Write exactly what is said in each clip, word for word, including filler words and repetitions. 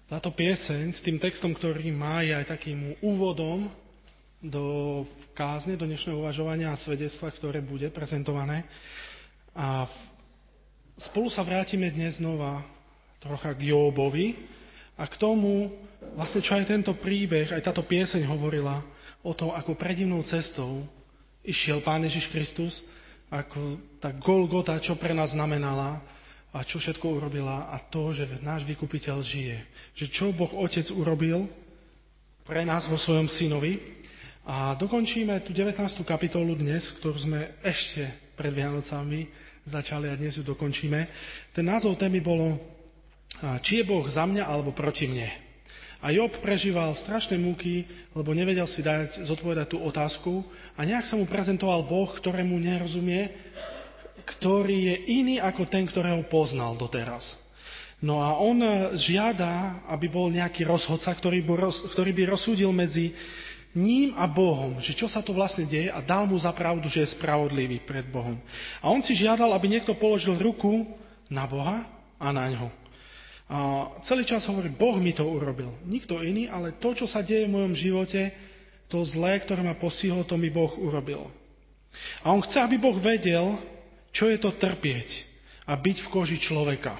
Táto pieseň s tým textom, ktorý má, je aj takým úvodom do kázne, do dnešného uvažovania a svedectva, ktoré bude prezentované. A spolu sa vrátime dnes znova trocha k Jóbovi a k tomu, vlastne čo aj tento príbeh, aj táto pieseň hovorila o tom, ako predivnou cestou išiel Pán Ježiš Kristus, ako tá Golgota, čo pre nás znamenala, a čo všetko urobila a to, že náš vykupiteľ žije. Že čo Boh Otec urobil pre nás vo svojom synovi. A dokončíme tú devätnástu kapitolu dnes, ktorú sme ešte pred Vianocami začali a dnes ju dokončíme. Ten názov témy bolo či je Boh za mňa alebo proti mne. A Job prežíval strašné múky, lebo nevedel si dať zodpovedať tú otázku a nejak sa mu prezentoval Boh, ktorému nerozumie, ktorý je iný ako ten, ktorého poznal doteraz. No a on žiada, aby bol nejaký rozhodca, ktorý by, ktorý by rozsúdil medzi ním a Bohom, že čo sa to vlastne deje a dal mu za pravdu, že je spravodlivý pred Bohom. A on si žiadal, aby niekto položil ruku na Boha a na ňo. A celý čas hovorí, Boh mi to urobil. Nikto iný, ale to, čo sa deje v mojom živote, to zlé, ktoré ma postihlo, to mi Boh urobil. A on chce, aby Boh vedel, čo je to trpieť a byť v koži človeka.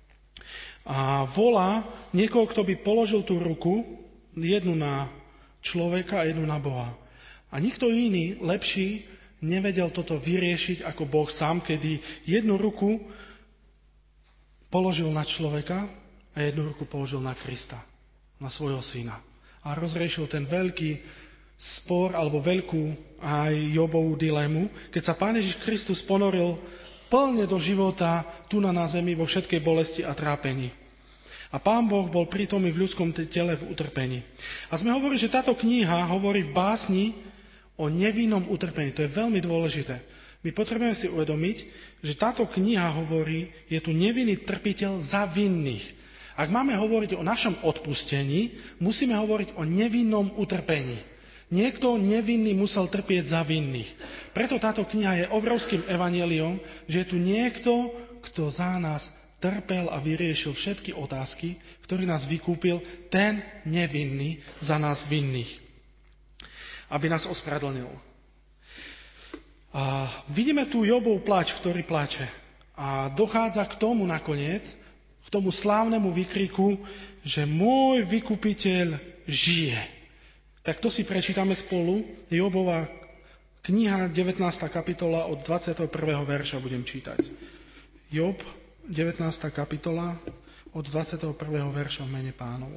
A volá niekoho, kto by položil tú ruku, jednu na človeka a jednu na Boha. A nikto iný, lepší, nevedel toto vyriešiť ako Boh sám, kedy jednu ruku položil na človeka a jednu ruku položil na Krista, na svojho syna. A rozriešil ten veľký spor alebo veľkú aj Jobovú dilemu, keď sa Pán Ježiš Kristus ponoril plne do života tu na zemi vo všetkej bolesti a trápení. A Pán Boh bol prítomný v ľudskom tele v utrpení. A sme hovorili, že táto kniha hovorí v básni o nevinnom utrpení. To je veľmi dôležité. My potrebujeme si uvedomiť, že táto kniha hovorí, je tu nevinný trpiteľ za vinných. Ak máme hovoriť o našom odpustení, musíme hovoriť o nevinnom utrpení. Niekto nevinný musel trpieť za vinných. Preto táto kniha je obrovským evanjeliom, že je tu niekto, kto za nás trpel a vyriešil všetky otázky, ktorý nás vykúpil, ten nevinný za nás vinných. Aby nás ospravedlnil. A vidíme tu Jobov plač, ktorý plače. A dochádza k tomu nakoniec, k tomu slávnemu výkriku, že môj vykupiteľ žije. Tak to si prečítame spolu. Jobova kniha, devätnásta kapitola, od dvadsiateho prvého verša budem čítať. Job, devätnásta kapitola, od dvadsiateho prvého verša v mene Pánovom.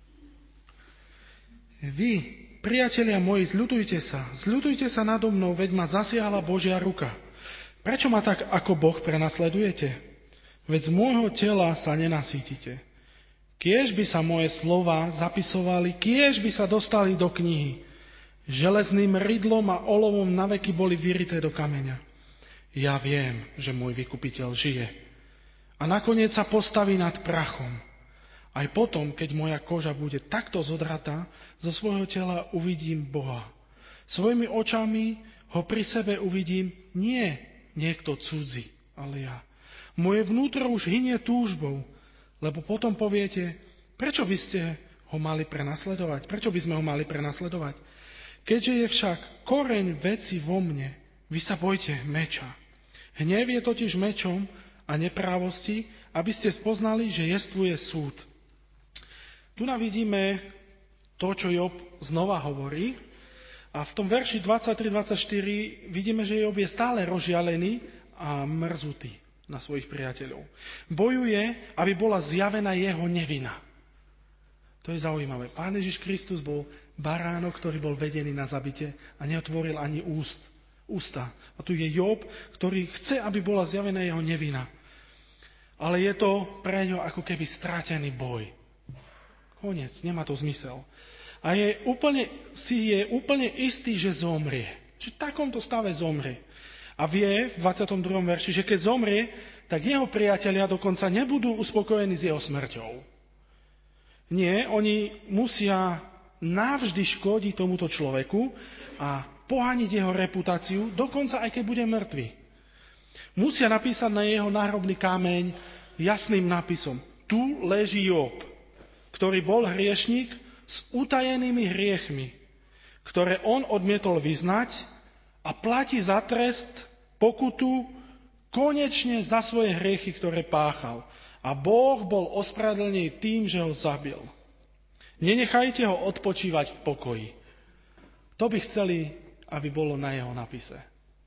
Vy, priatelia moji, zľutujte sa, zľutujte sa nado mnou, veď ma zasiahla Božia ruka. Prečo ma tak ako Boh prenasledujete? Veď z môjho tela sa nenasítite. Kiež by sa moje slova zapisovali, kiež by sa dostali do knihy. Železným rydlom a olovom naveky boli vyrité do kameňa. Ja viem, že môj vykupiteľ žije. A nakoniec sa postaví nad prachom. Aj potom, keď moja koža bude takto zodratá, zo svojho tela uvidím Boha. Svojimi očami ho pri sebe uvidím nie niekto cudzí, ale ja. Moje vnútro už hynie túžbou, lebo potom poviete, prečo by ste ho mali prenasledovať? Prečo by sme ho mali prenasledovať? Keďže je však koreň veci vo mne, vy sa bojte meča. Hnev je totiž mečom a neprávosti, aby ste spoznali, že jestvuje súd. Tu navidíme to, čo Job znova hovorí. A v tom verši dvadsaťtri dvadsaťštyri vidíme, že Job je stále rozžialený a mrzutý na svojich priateľov. Bojuje, aby bola zjavená jeho nevina. To je zaujímavé. Pán Ježiš Kristus bol baránok, ktorý bol vedený na zabite a neotvoril ani úst, ústa. A tu je Job, ktorý chce, aby bola zjavená jeho nevina. Ale je to pre ňo ako keby strátený boj. Koniec, nemá to zmysel. A je úplne, si je úplne istý, že zomrie. Že v takomto stave zomrie. A vie v dvadsiatom druhom verši, že keď zomrie, tak jeho priatelia dokonca nebudú uspokojení s jeho smrťou. Nie, oni musia navždy škodiť tomuto človeku a pohaniť jeho reputáciu, dokonca aj keď bude mŕtvy. Musia napísať na jeho náhrobný kameň jasným nápisom. Tu leží Job. ktorý bol hriešnik s utajenými hriechmi, ktoré on odmietol vyznať a platí za trest, pokutu, konečne za svoje hriechy, ktoré páchal. A Boh bol ospravedlnený tým, že ho zabil. Nenechajte ho odpočívať v pokoji. To by chceli, aby bolo na jeho nápise.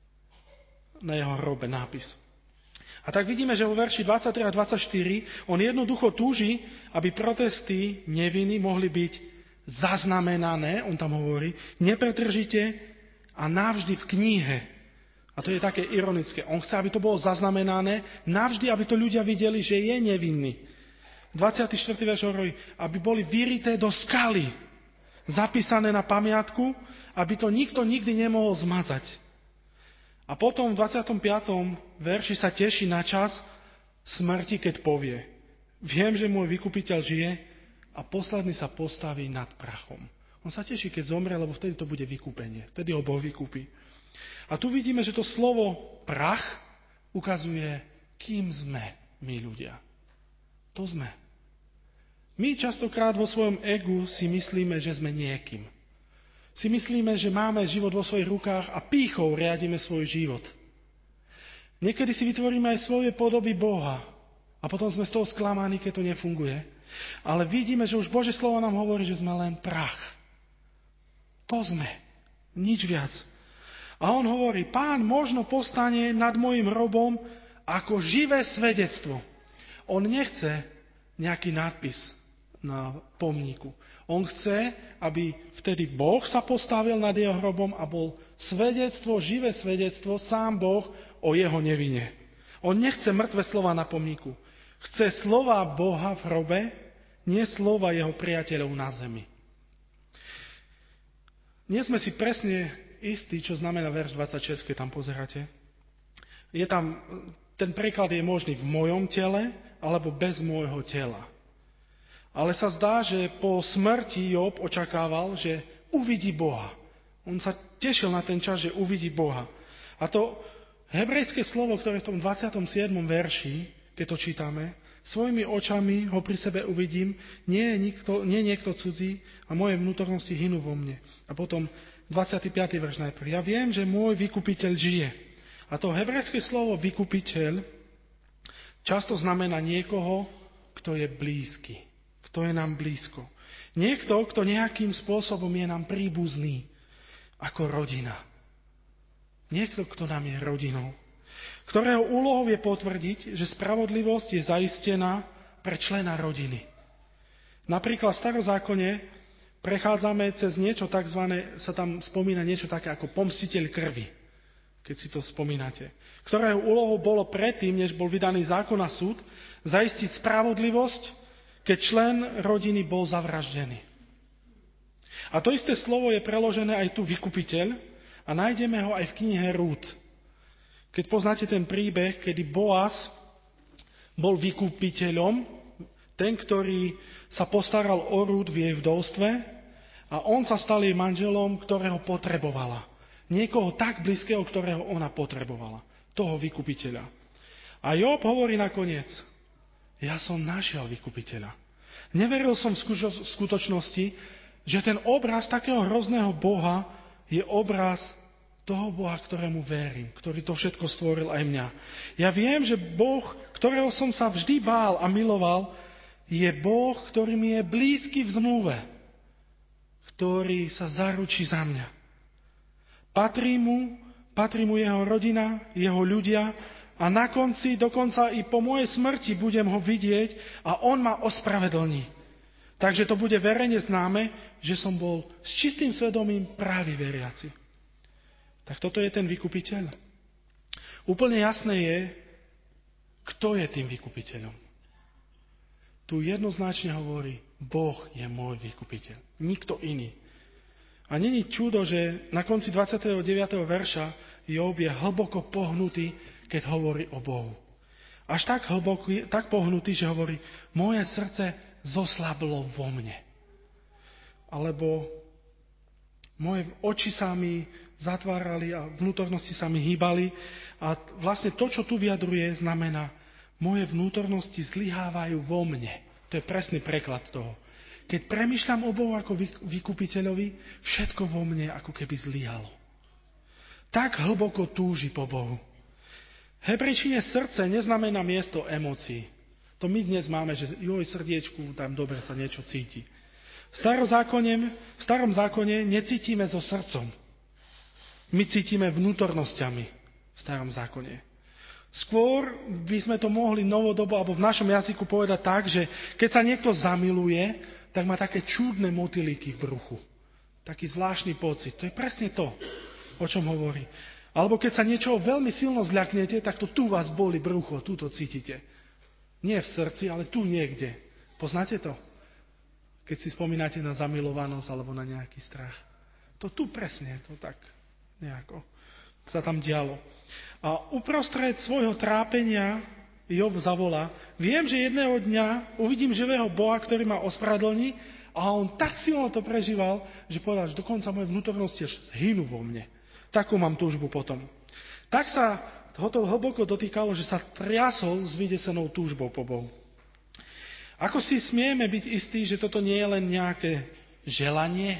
Na jeho hrobe nápis. A tak vidíme, že vo verši dvadsaťtri a dvadsaťštyri on jednoducho túži, aby protesty neviny mohli byť zaznamenané, on tam hovorí, nepretržite a navždy v knihe. A to je také ironické. On chce, aby to bolo zaznamenané, navždy, aby to ľudia videli, že je nevinný. dvadsiaty štvrtý verš hovorí, aby boli vyrité do skaly, zapísané na pamiatku, aby to nikto nikdy nemohol zmazať. A potom v dvadsiatom piatom verši sa teší na čas smrti, keď povie: viem, že môj vykupiteľ žije a posledný sa postaví nad prachom. On sa teší, keď zomrie, lebo vtedy to bude vykúpenie. Vtedy ho Boh vykúpi. A tu vidíme, že to slovo prach ukazuje, kým sme my ľudia. To sme. My častokrát vo svojom egu si myslíme, že sme niekým. Si myslíme, že máme život vo svojich rukách a pýchou riadime svoj život. Niekedy si vytvoríme aj svoje podoby Boha a potom sme z toho sklamaní, keď to nefunguje. Ale vidíme, že už Božie slovo nám hovorí, že sme len prach. To sme. Nič viac. A on hovorí, Pán možno postane nad mojim hrobom ako živé svedectvo. On nechce nejaký nadpis na pomníku. On chce, aby vtedy Boh sa postavil nad jeho hrobom a bol svedectvo, živé svedectvo, sám Boh o jeho nevine. On nechce mŕtve slova na pomníku. Chce slova Boha v hrobe, nie slova jeho priateľov na zemi. Nie sme si presne istí, čo znamená verš dvadsaťšesť, keď tam pozeráte. Je tam, ten preklad je možný v mojom tele, alebo bez môjho tela. Ale sa zdá, že po smrti Job očakával, že uvidí Boha. On sa tešil na ten čas, že uvidí Boha. A to hebrejské slovo, ktoré v tom dvadsiatom siedmom verši, keď to čítame, svojimi očami ho pri sebe uvidím, nie je nikto, nie niekto cudzí a moje vnútornosti hynú vo mne. A potom dvadsiaty piaty verš najprv. Ja viem, že môj vykupiteľ žije. A to hebrejské slovo vykupiteľ často znamená niekoho, kto je blízky. Kto je nám blízko. Niekto, kto nejakým spôsobom je nám príbuzný. Ako rodina. Niekto, kto nám je rodinou. Ktorého úlohou je potvrdiť, že spravodlivosť je zaistená pre člena rodiny. Napríklad v starozákone prechádzame cez niečo takzvané, sa tam spomína niečo také ako pomstiteľ krvi, keď si to spomínate. Ktorého úlohou bolo predtým, než bol vydaný zákon a súd, zaistiť spravodlivosť, keď člen rodiny bol zavraždený. A to isté slovo je preložené aj tu vykupiteľ a nájdeme ho aj v knihe Rút. Keď poznáte ten príbeh, kedy Boaz bol vykupiteľom, ten, ktorý sa postaral o Rút v jej vdovstve a on sa stal jej manželom, ktorého potrebovala. Niekoho tak blízkeho, ktorého ona potrebovala. Toho vykupiteľa. A Job hovorí nakoniec, ja som našiel vykupiteľa. Neveril som v skutočnosti, že ten obraz takého hrozného Boha je obraz toho Boha, ktorému verím, ktorý to všetko stvoril aj mňa. Ja viem, že Boh, ktorého som sa vždy bál a miloval, je Boh, ktorý mi je blízky v zmluve, ktorý sa zaručí za mňa. Patrí mu, patrí mu jeho rodina, jeho ľudia, a na konci, dokonca i po mojej smrti budem ho vidieť a on ma ospravedlní. Takže to bude verejne známe, že som bol s čistým svedomím pravý veriaci. Tak toto je ten vykupiteľ. Úplne jasné je, kto je tým vykupiteľom. Tu jednoznačne hovorí, Boh je môj vykupiteľ. Nikto iný. A není čudo, že na konci dvadsiateho deviateho verša Job je hlboko pohnutý, keď hovorí o Bohu. Až tak hlboký, tak pohnutý, že hovorí, moje srdce zoslablo vo mne. Alebo moje oči sa mi zatvárali a vnútornosti sa mi hýbali. A vlastne to, čo tu vyjadruje, znamená, moje vnútornosti zlyhávajú vo mne. To je presný preklad toho. keď premýšľam o Bohu ako vykupiteľovi, všetko vo mne ako keby zlyhalo. Tak hlboko túži po Bohu. V hebrejčine srdce neznamená miesto emócií. To my dnes máme, že joj, srdiečku, tam dobre sa niečo cíti. V starom zákone, v starom zákone necítime so srdcom. My cítime vnútornosťami v starom zákone. Skôr by sme to mohli novodobo, alebo v našom jazyku povedať tak, že keď sa niekto zamiluje, tak má také čudné motýliky v bruchu. Taký zvláštny pocit. To je presne to, o čom hovorí. Alebo keď sa niečoho veľmi silno zľaknete, tak to tu vás boli brucho, tu to cítite. Nie v srdci, ale tu niekde. Poznáte to? Keď si spomínate na zamilovanosť alebo na nejaký strach. To tu presne, to tak nejako sa tam dialo. A uprostred svojho trápenia Job zavolá: viem, že jedného dňa uvidím živého Boha, ktorý ma ospravedlní, a on tak silno to prežíval, že povedal, že dokonca moje vnútornosti až hynú vo mne. Takú mám túžbu potom. Tak sa ho to hlboko dotýkalo, že sa triasol s vydesenou túžbou po Bohu. Ako si smieme byť istí, že toto nie je len nejaké želanie?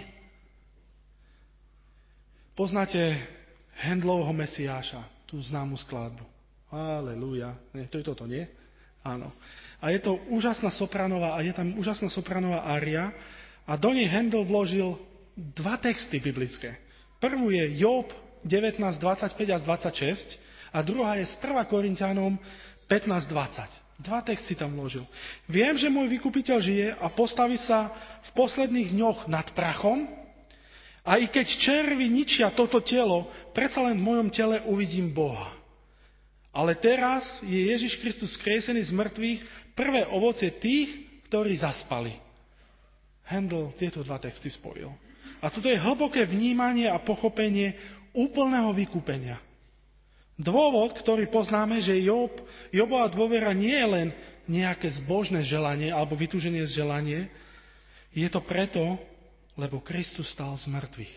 Poznáte Handlovho Mesiáša, tú známu skladbu. Halelúja. Nie, to je toto, nie? Áno. A je to úžasná sopranová, a je tam úžasná sopranová ária, a do nej Handel vložil dva texty biblické. Prvú je Job devätnásť dvadsaťpäť až dvadsaťšesť a druhá je z prvého Korinťanom pätnásť dvadsať. Dva texty tam vložil. Viem, že môj vykupiteľ žije a postaví sa v posledných dňoch nad prachom, a i keď červy ničia toto telo, predsa len v mojom tele uvidím Boha. Ale teraz je Ježiš Kristus skriesený z mŕtvych, prvé ovocie tých, ktorí zaspali. Handel tieto dva texty spojil. A toto je hlboké vnímanie a pochopenie úplného vykúpenia. Dôvod, ktorý poznáme, že Job, Jobova dôvera nie je len nejaké zbožné želanie alebo vytúženie želanie, je to preto, lebo Kristus stal z mŕtvych.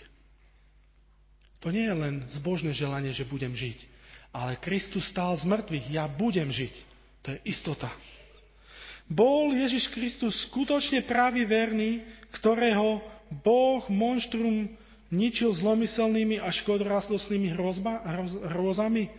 To nie je len zbožné želanie, že budem žiť, ale Kristus stal z mŕtvych, ja budem žiť. To je istota. Bol Ježiš Kristus skutočne pravý verný, ktorého Boh monštrum ničil zlomyselnými a škodoradostnými hrôzami?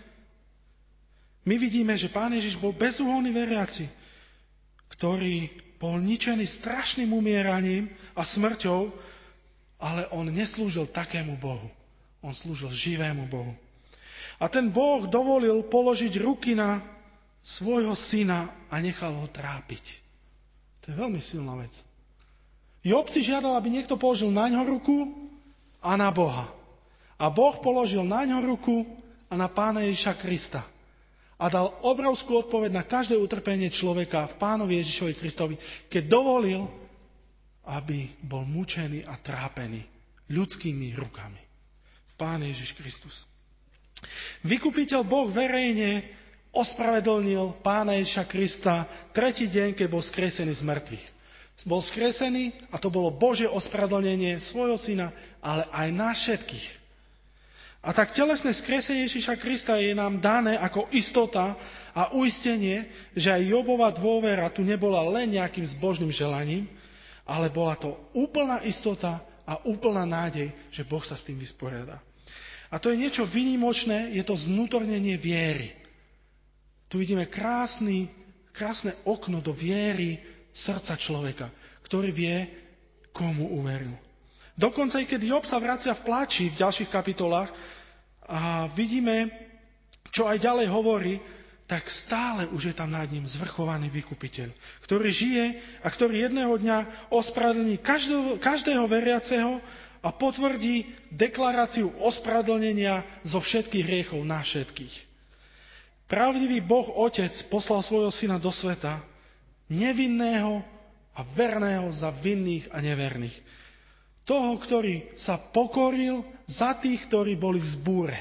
My vidíme, že Pán Ježiš bol bezúhonný veriaci, ktorý bol ničený strašným umieraním a smrťou, ale on neslúžil takému Bohu. On slúžil živému Bohu. A ten Boh dovolil položiť ruky na svojho syna a nechal ho trápiť. To je veľmi silná vec. Job si žiadal, aby niekto položil naňho ruku a na Boha. A Boh položil naňho ruku a na Pána Ježiša Krista. A dal obrovskú odpoveď na každé utrpenie človeka v Pánovi Ježišovi Kristovi, keď dovolil, aby bol mučený a trápený ľudskými rukami. Pán Ježiš Kristus. Vykupiteľ Boh verejne ospravedlnil Pána Ježiša Krista tretí deň, keď bol skresený z mŕtvych. Bol skresený a to bolo Božie ospravedlnenie svojho syna, ale aj nás všetkých. A tak telesné skresenie Ježiša Krista je nám dané ako istota a uistenie, že aj Jobova dôvera tu nebola len nejakým zbožným želaním, ale bola to úplná istota a úplná nádej, že Boh sa s tým vysporiada. A to je niečo výnimočné, je to znútornenie viery. Tu vidíme krásny, krásne okno do viery srdca človeka, ktorý vie, komu uveril. Dokonca i keď Job sa vracia v pláči v ďalších kapitolách a vidíme, čo aj ďalej hovorí, tak stále už je tam nad ním zvrchovaný vykupiteľ, ktorý žije a ktorý jedného dňa ospravedlní každého, každého veriaceho a potvrdí deklaráciu ospravedlnenia zo všetkých hriechov na všetkých. Pravdivý Boh Otec poslal svojho syna do sveta, nevinného a verného za vinných a neverných. Toho, ktorý sa pokoril za tých, ktorí boli v zbúre.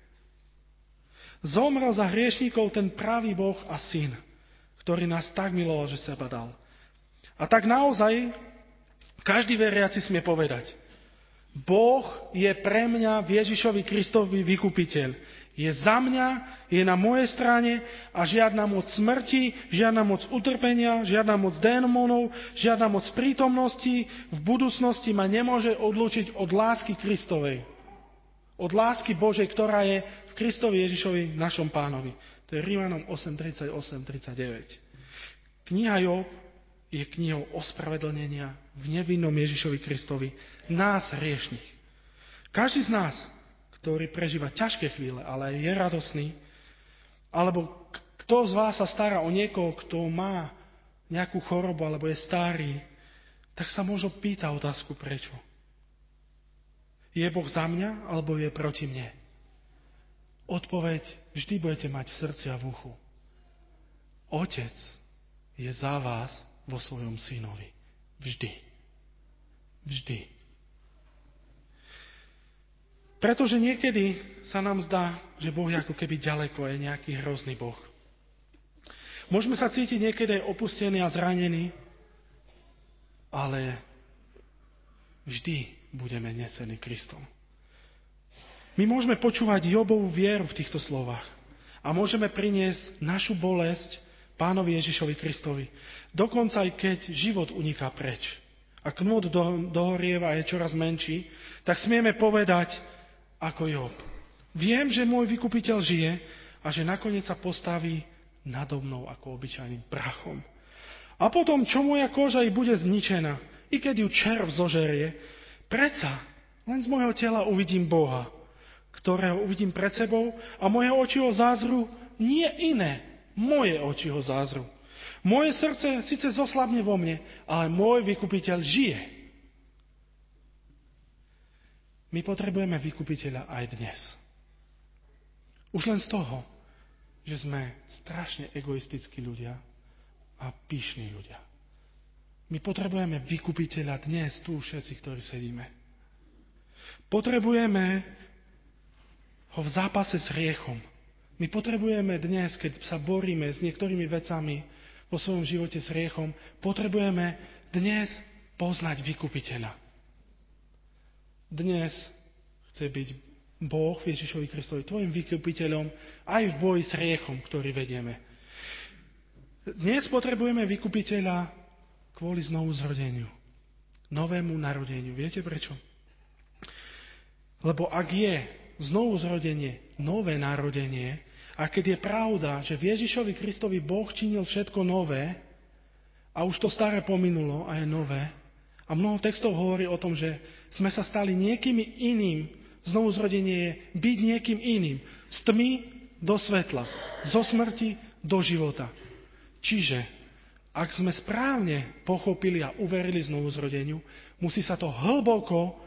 Zomrel za hriešnikov ten pravý Boh a syn, ktorý nás tak miloval, že seba dal. A tak naozaj každý veriaci smie povedať: Boh je pre mňa v Ježišovi Kristovi vykupiteľ. Je za mňa, je na mojej strane a žiadna moc smrti, žiadna moc utrpenia, žiadna moc démonov, žiadna moc prítomnosti v budúcnosti ma nemôže odlúčiť od lásky Kristovej. Od lásky Božej, ktorá je v Kristovi Ježišovi, našom Pánovi. To je Rímanom osem, tridsaťosem, tridsaťdeväť. Kniha Job je knihou ospravedlnenia v nevinnom Ježišovi Kristovi, nás hriešnych. Každý z nás, ktorý prežíva ťažké chvíle, ale je radosný, alebo kto z vás sa stará o niekoho, kto má nejakú chorobu, alebo je starý, tak sa možno pýta otázku, prečo. Je Boh za mňa, alebo je proti mne? Odpoveď vždy budete mať v srdci a v uchu. Otec je za vás vo svojom synovi. Vždy. Vždy. Pretože niekedy sa nám zdá, že Boh je ako keby ďaleko, je nejaký hrozný Boh. Môžeme sa cítiť niekedy aj opustení a zranení, ale vždy budeme nesení Kristom. My môžeme počúvať Jobovú vieru v týchto slovách a môžeme priniesť našu bolesť Pánovi Ježišovi Kristovi. Dokonca aj keď život uniká preč a knôt do, dohorieva je čoraz menší, tak smieme povedať ako Job. Viem, že môj vykupiteľ žije a že nakoniec sa postaví nado mnou ako obyčajným prachom. A potom, čo moja koža i bude zničená, i keď ju červ zožerie, predsa len z môjho tela uvidím Boha, ktorého uvidím pred sebou a moje oči ho zázru, nie iné, moje oči ho zázru. Moje srdce síce zoslabne vo mne, ale môj vykupiteľ žije. My potrebujeme vykupiteľa aj dnes. Už len z toho, že sme strašne egoistickí ľudia a pyšní ľudia. My potrebujeme vykupiteľa dnes, tu všetci, ktorí sedíme. Potrebujeme ho v zápase s hriechom. My potrebujeme dnes, keď sa boríme s niektorými vecami vo svojom živote s hriechom, potrebujeme dnes poznať vykupiteľa. Dnes chce byť Boh v Ježišovi Kristovi tvojim vykupiteľom aj v boji s hriechom, ktorý vedieme. Dnes potrebujeme vykupiteľa kvôli znovu zrodeniu. Novému narodeniu. Viete prečo? Lebo ak je znovu zrodenie nové narodenie, a keď je pravda, že v Ježišovi Kristovi Boh činil všetko nové a už to staré pominulo a je nové, a mnoho textov hovorí o tom, že sme sa stali niekým iným. Znovu zrodenie je byť niekým iným. Z tmy do svetla. Zo smrti do života. Čiže, ak sme správne pochopili a uverili znovu zrodeniu, musí sa to hlboko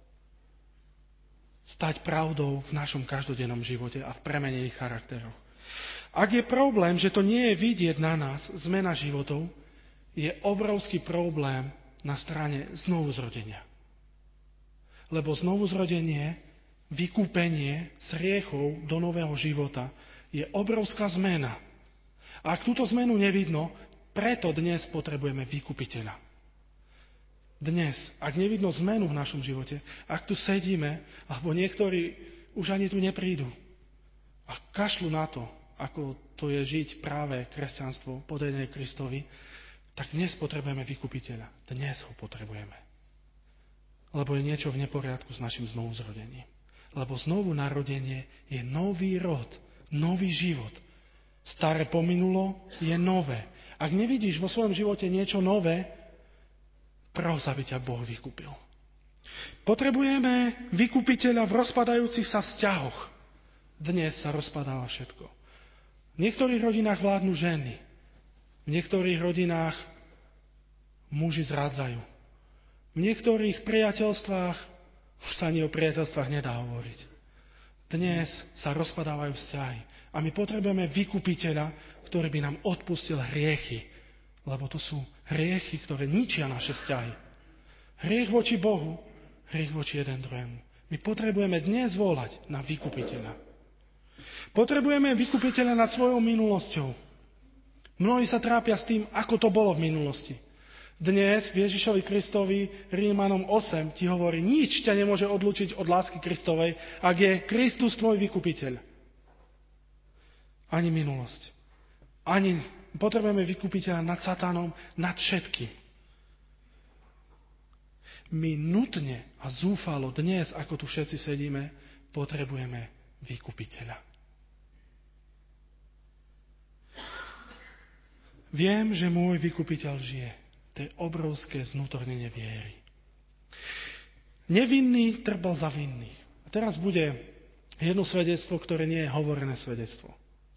stať pravdou v našom každodennom živote a v premenených charakteroch. Ak je problém, že to nie je vidieť na nás, zmena životov, je obrovský problém na strane znovuzrodenia. Lebo znovuzrodenie, vykúpenie z hriechov do nového života je obrovská zmena. A ak túto zmenu nevidno, preto dnes potrebujeme vykupiteľa. Dnes, ak nevidno zmenu v našom živote, ak tu sedíme, alebo niektorí už ani tu neprídu a kašľú na to, ako to je žiť práve kresťanstvo, podriadené Kristovi, tak dnes potrebujeme vykupiteľa. Dnes ho potrebujeme. Lebo je niečo v neporiadku s našim znovuzrodením. Lebo znovu narodenie je nový rod, nový život. Staré pominulo, je nové. Ak nevidíš vo svojom živote niečo nové, pros, aby ťa Boh vykúpil. Potrebujeme vykupiteľa v rozpadajúcich sa vzťahoch. Dnes sa rozpadáva všetko. V niektorých rodinách vládnu ženy. V niektorých rodinách muži zrádzajú. V niektorých priateľstvách už sa ani o priateľstvách nedá hovoriť. Dnes sa rozpadávajú vzťahy. A my potrebujeme vykupiteľa, ktorý by nám odpustil hriechy. Lebo to sú hriechy, ktoré ničia naše vzťahy. Hriech voči Bohu, hriech voči jeden druhému. My potrebujeme dnes volať na vykupiteľa. Potrebujeme vykupiteľa nad svojou minulosťou. Mnohí sa trápia s tým, ako to bolo v minulosti. Dnes v Ježišovi Kristovi Rímanom osem ti hovorí, nič ťa nemôže odlúčiť od lásky Kristovej, ak je Kristus tvoj vykupiteľ. ani minulosť. Ani potrebujeme vykupiteľa nad satánom, nad všetkým. My nutne a zúfalo dnes, ako tu všetci sedíme, potrebujeme vykupiteľa. Viem, že môj vykupiteľ žije. To je obrovské znútornenie viery. Nevinný trpel za vinných. A teraz bude jedno svedectvo, ktoré nie je hovorené svedectvo.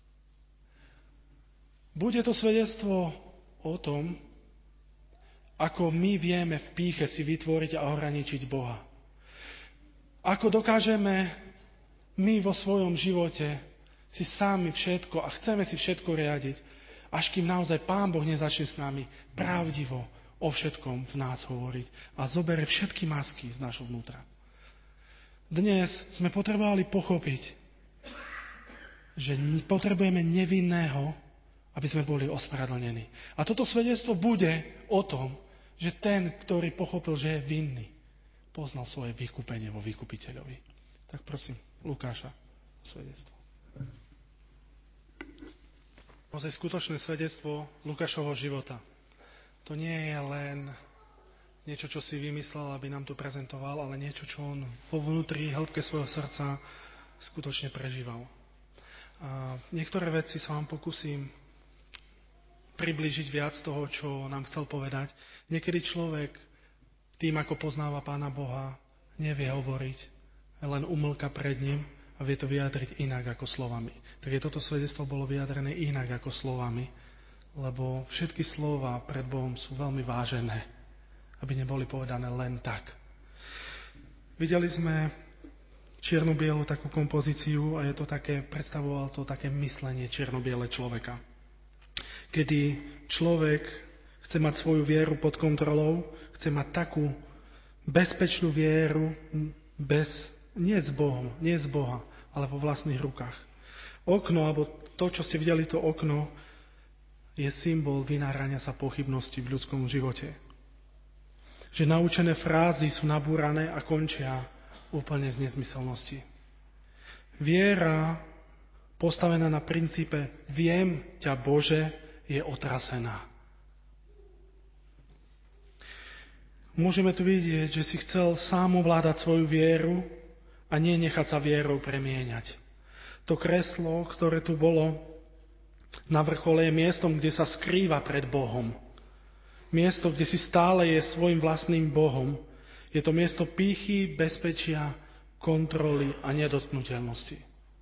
Bude to svedectvo o tom, ako my vieme v pýche si vytvoriť a ohraničiť Boha. Ako dokážeme my vo svojom živote si sami všetko a chceme si všetko riadiť, až kým naozaj Pán Boh nezačne s nami pravdivo o všetkom v nás hovoriť a zobere všetky masky z nášho vnútra. Dnes sme potrebovali pochopiť, že potrebujeme nevinného, aby sme boli ospravedlnení. A toto svedectvo bude o tom, že ten, ktorý pochopil, že je vinný, poznal svoje vykúpenie vo vykupiteľovi. Tak prosím, Lukáša, svedectvo. Ozaj skutočné svedectvo Lukášovho života. To nie je len niečo, čo si vymyslel, aby nám to prezentoval, ale niečo, čo on vo vnútri, hĺbke svojho srdca skutočne prežíval. A niektoré veci sa vám pokúsim priblížiť viac toho, čo nám chcel povedať. Niekedy človek tým, ako poznáva Pána Boha, nevie hovoriť, len umlka pred ním a vie to vyjadriť inak ako slovami. Tak toto svedectvo bolo vyjadrené inak ako slovami, lebo všetky slova pred Bohom sú veľmi vážené, aby neboli povedané len tak. Videli sme čierno-bielu takú kompozíciu a je to také, predstavovalo to také myslenie čierno-biele človeka. Kedy človek chce mať svoju vieru pod kontrolou, chce mať takú bezpečnú vieru bez nie z Bohom, nie z Boha, ale vo vlastných rukách. Okno, alebo to, čo ste videli, to okno, je symbol vynárania sa pochybnosti v ľudskom živote. Že naučené frázy sú nabúrané a končia úplne z nezmyselnosti. Viera, postavená na princípe viem ťa Bože, je otrasená. Môžeme tu vidieť, že si chcel sám ovládať svoju vieru a nie nechať sa vierou premieňať. To kreslo, ktoré tu bolo na vrchole, je miestom, kde sa skrýva pred Bohom. Miesto, kde si stále je svojim vlastným Bohom. Je to miesto pýchy, bezpečia, kontroly a nedotknuteľnosti.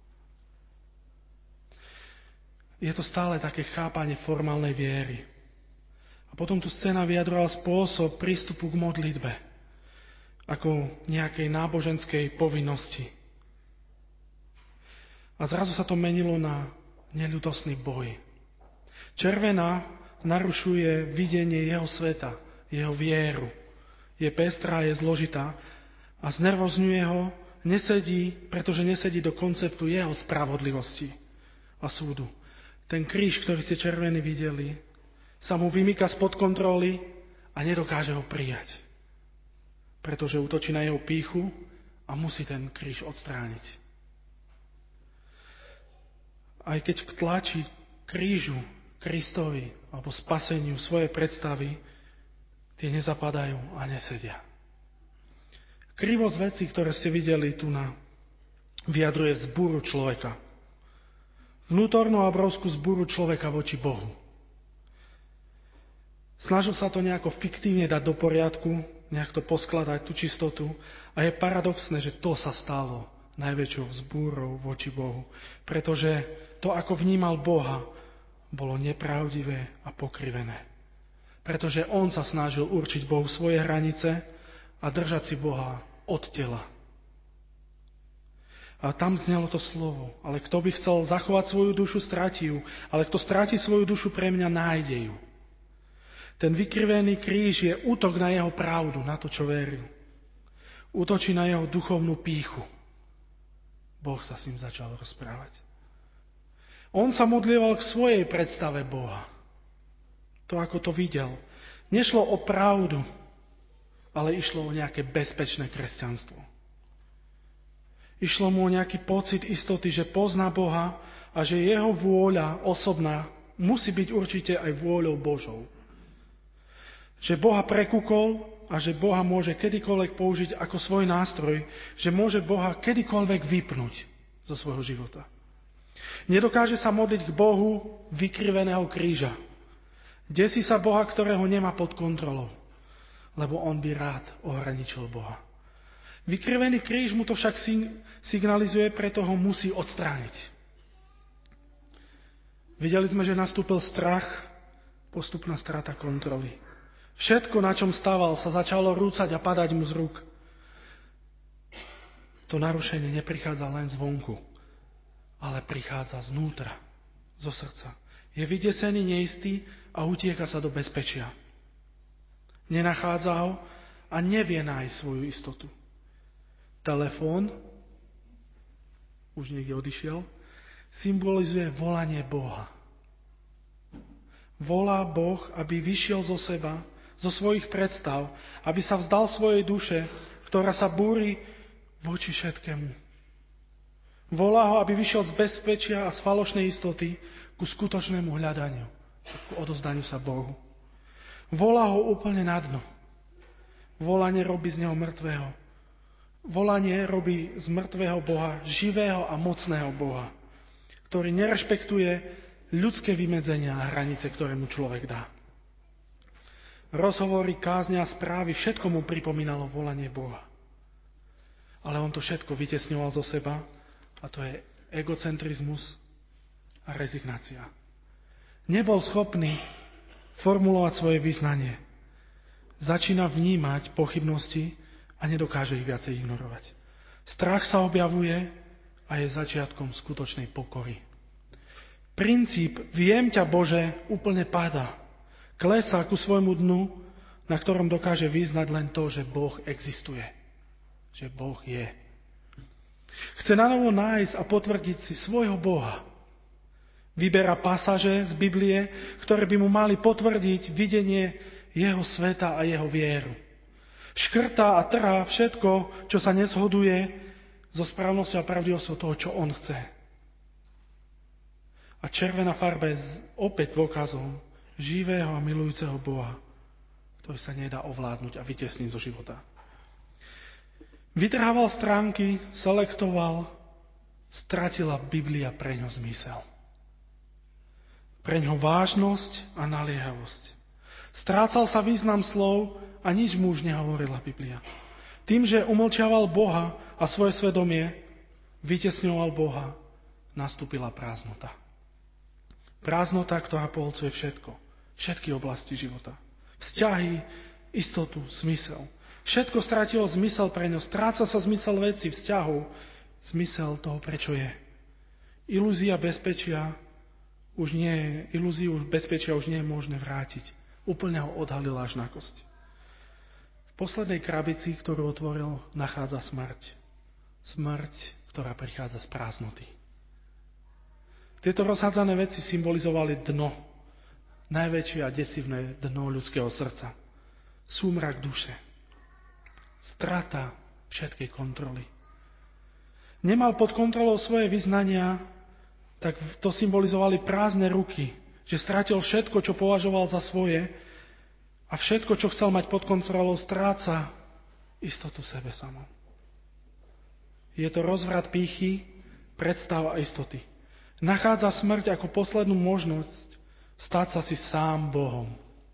Je to stále také chápanie formálnej viery. A potom tu scéna vyjadrovala spôsob prístupu k modlitbe ako nejakej náboženskej povinnosti. A zrazu sa to menilo na neľútostný boj. Červená narušuje videnie jeho sveta, jeho vieru. Je pestrá, je zložitá a znervozňuje ho, nesedí, pretože nesedí do konceptu jeho spravodlivosti a súdu. Ten kríž, ktorý ste červený videli, sa mu vymýka spod kontroly a nedokáže ho prijať. Pretože útočí na jeho pýchu a musí ten kríž odstrániť. Aj keď tlačí krížu Kristovi alebo spaseniu svoje predstavy, tie nezapadajú a nesedia. Krivosť vecí, ktoré ste videli tu na, vyjadruje zbúru človeka. Vnútornú a obrovskú zbúru človeka voči Bohu. Snažil sa to nejako fiktívne dať do poriadku, nejak to poskladať, tú čistotu. A je paradoxné, že to sa stalo najväčšou vzbúrou voči Bohu. Pretože to, ako vnímal Boha, bolo nepravdivé a pokrivené. Pretože on sa snažil určiť Bohu svoje hranice a držať si Boha od tela. A tam znelo to slovo. Ale kto by chcel zachovať svoju dušu, stratí ju. Ale kto stratí svoju dušu pre mňa, nájde ju. Ten vykrivený kríž je útok na jeho pravdu, na to, čo veril. Útočí na jeho duchovnú pýchu. Boh sa s ním začal rozprávať. On sa modlieval k svojej predstave Boha. To, ako to videl. Nešlo o pravdu, ale išlo o nejaké bezpečné kresťanstvo. Išlo mu o nejaký pocit istoty, že pozná Boha a že jeho vôľa osobná musí byť určite aj vôľou Božou. Že Boha prekúkol a že Boha môže kedykoľvek použiť ako svoj nástroj, že môže Boha kedykoľvek vypnúť zo svojho života. Nedokáže sa modliť k Bohu vykriveného kríža. Desí sa Boha, ktorého nemá pod kontrolou, lebo on by rád ohraničil Boha. Vykrivený kríž mu to však signalizuje, preto ho musí odstrániť. Videli sme, že nastúpil strach, postupná strata kontroly. Všetko, na čom stával, sa začalo rúcať a padať mu z rúk. To narušenie neprichádza len zvonku, ale prichádza znútra, zo srdca. Je vydesený, neistý a utieka sa do bezpečia. Nenachádza ho a nevie nájsť svoju istotu. Telefón, už niekde odišiel, symbolizuje volanie Boha. Volá Boh, aby vyšiel zo seba, zo svojich predstav, aby sa vzdal svojej duše, ktorá sa búri voči všetkému. Volá ho, aby vyšiel z bezpečia a z falošnej istoty ku skutočnému hľadaniu, ku odozdaniu sa Bohu. Volá ho úplne na dno. Volanie robí z neho mŕtvého. Volanie robí z mŕtvého Boha živého a mocného Boha, ktorý nerešpektuje ľudské vymedzenia a hranice, ktoré mu človek dá. Rozhovory, kázne a správy, všetko mu pripomínalo volanie Boha. Ale on to všetko vytesňoval zo seba a to je egocentrizmus a rezignácia. Nebol schopný formulovať svoje vyznanie. Začína vnímať pochybnosti a nedokáže ich viacej ignorovať. Strach sa objavuje a je začiatkom skutočnej pokory. Princíp viem ťa, Bože, úplne padá. Klesá ku svojmu dnu, na ktorom dokáže vyznať len to, že Boh existuje. Že Boh je. Chce na novo nájsť a potvrdiť si svojho Boha. Vyberá pasáže z Biblie, ktoré by mu mali potvrdiť videnie jeho sveta a jeho vieru. Škrtá a trhá všetko, čo sa neshoduje so správnosťou a pravdivosťou toho, čo on chce. A červená farba je opäť dôkazom živého a milujúceho Boha, ktorý sa nedá ovládnuť a vytesniť zo života. Vytrhával stránky, selektoval, stratila Biblia pre ňo zmysel. Pre ňo vážnosť a naliehavosť. Strácal sa význam slov a nič mu už nehovorila Biblia. Tým, že umlčiaval Boha a svoje svedomie, vytesňoval Boha, nastúpila prázdnota. Prázdnota, ktorá pohlcuje všetko. Všetky oblasti života. Vzťahy, istotu, zmysel. Všetko stratilo zmysel pre ňo. Stráca sa zmysel veci, vzťahov, zmysel toho, prečo je. Ilúzia bezpečia už nie je, ilúziu bezpečia už nie je možné vrátiť. Úplne ho odhalila až na kosť. V poslednej krabici, ktorú otvoril, nachádza smrť. Smrť, ktorá prichádza z prázdnoty. Tieto rozhádzané veci symbolizovali dno. Najväčšie a desivné dno ľudského srdca. Súmrak duše. Strata všetkej kontroly. Nemal pod kontrolou svoje vyznania, tak to symbolizovali prázdne ruky, že stratil všetko, čo považoval za svoje a všetko, čo chcel mať pod kontrolou, stráca istotu sebe samom. Je to rozvrat pýchy, predstav a istoty. Nachádza smrť ako poslednú možnosť stať sa si sám Bohom.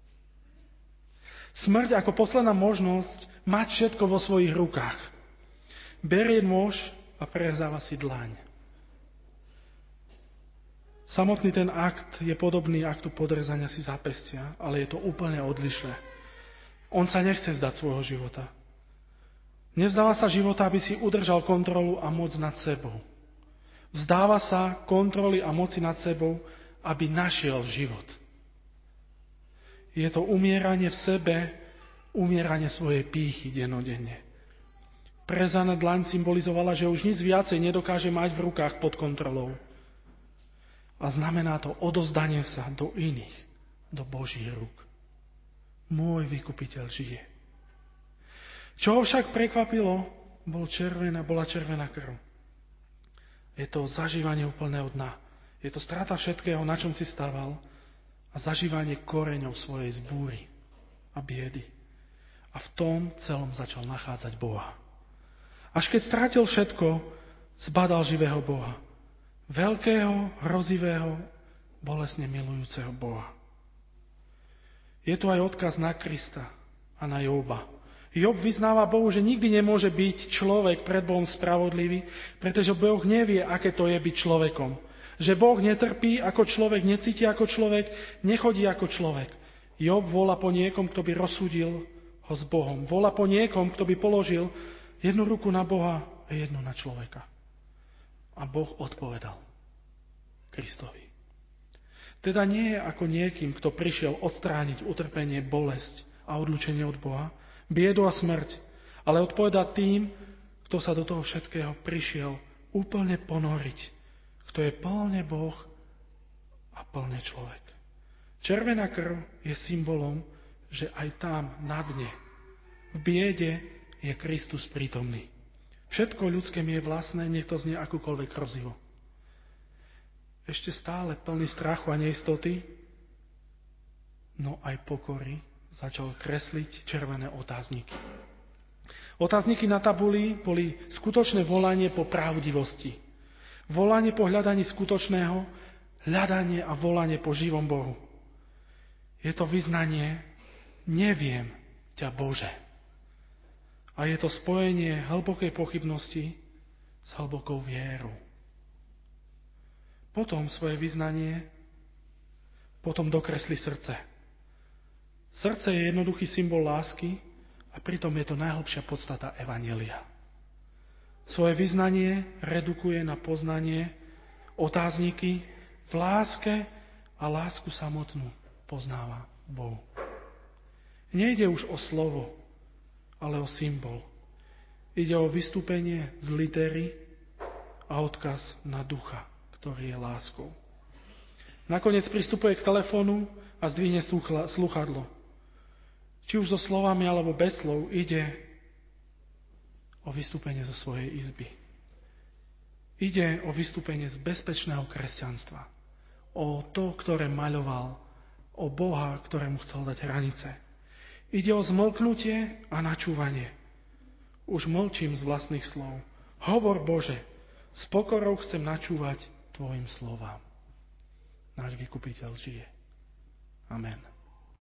Smrť ako posledná možnosť mať všetko vo svojich rukách. Berie nôž a prerezáva si dlaň. Samotný ten akt je podobný aktu podrezania si zápestia, ale je to úplne odlišné. On sa nechce vzdať svojho života. Nevzdáva sa života, aby si udržal kontrolu a moc nad sebou. Vzdáva sa kontroly a moci nad sebou, aby našiel život. Je to umieranie v sebe, umieranie svojej pýchy dennodenne. Prerezaná dlaň symbolizovala, že už nic viacej nedokáže mať v rukách pod kontrolou. A znamená to odozdanie sa do iných, do Božích rúk. Môj vykupiteľ žije. Čo ho však prekvapilo, bol červená, bola červená krv. Je to zažívanie úplného dna. Je to strata všetkého, na čom si stával, a zažívanie koreňov svojej zbúry a biedy. A v tom celom začal nachádzať Boha. Až keď strátil všetko, zbadal živého Boha. Veľkého, hrozivého, bolestne milujúceho Boha. Je tu aj odkaz na Krista a na Joba. Job vyznáva Bohu, že nikdy nemôže byť človek pred Bohom spravodlivý, pretože Boh nevie, aké to je byť človekom. Že Boh netrpí ako človek, necíti ako človek, nechodí ako človek. Job volá po niekom, kto by rozsúdil ho s Bohom. Volá po niekom, kto by položil jednu ruku na Boha a jednu na človeka. A Boh odpovedal Kristovi. Teda nie je ako niekým, kto prišiel odstrániť utrpenie, bolesť a odlúčenie od Boha, biedu a smrť, ale odpovedá tým, kto sa do toho všetkého prišiel úplne ponoriť, kto je plne Boh a plne človek. Červená krv je symbolom, že aj tam na dne, v biede, je Kristus prítomný. Všetko ľudské mi je vlastné, nech to znie akokoľvek hrozivo. Ešte stále plný strachu a neistoty, no aj pokory, začal kresliť červené otázniky. Otázniky na tabuli boli skutočné volanie po pravdivosti. Volanie po hľadaní skutočného, hľadanie a volanie po živom Bohu. Je to vyznanie, neviem ťa Bože. A je to spojenie hlbokej pochybnosti s hlbokou vierou. Potom svoje vyznanie, potom dokresli srdce. Srdce je jednoduchý symbol lásky a pritom je to najhlbšia podstata evanjelia. Svoje vyznanie redukuje na poznanie, otázniky v láske a lásku samotnú poznáva Bohu. Nejde už o slovo, ale o symbol. Ide o vystúpenie z litery a odkaz na ducha, ktorý je láskou. Nakoniec pristupuje k telefónu a zdvihne sluchadlo. Či už so slovami alebo bez slov, ide o vystúpenie zo svojej izby. Ide o vystúpenie z bezpečného kresťanstva. O to, ktoré maľoval. O Boha, ktorému chcel dať hranice. Ide o zmlknutie a načúvanie. Už mlčím z vlastných slov. Hovor Bože, s pokorou chcem načúvať tvojim slovám. Náš vykupiteľ žije. Amen.